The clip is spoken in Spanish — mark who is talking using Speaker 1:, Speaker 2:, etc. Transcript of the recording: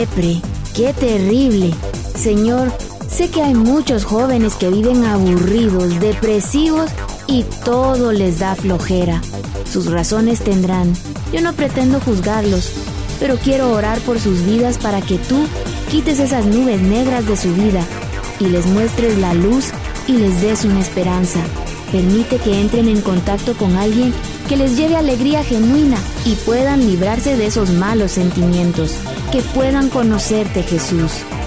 Speaker 1: ¡Qué terrible! Señor, sé que hay muchos jóvenes que viven aburridos, depresivos y todo les da flojera. Sus razones tendrán. Yo no pretendo juzgarlos, pero quiero orar por sus vidas para que tú quites esas nubes negras de su vida y les muestres la luz y les des una esperanza. Permite que entren en contacto con alguien que les lleve alegría genuina y puedan librarse de esos malos sentimientos, que puedan conocerte, Jesús.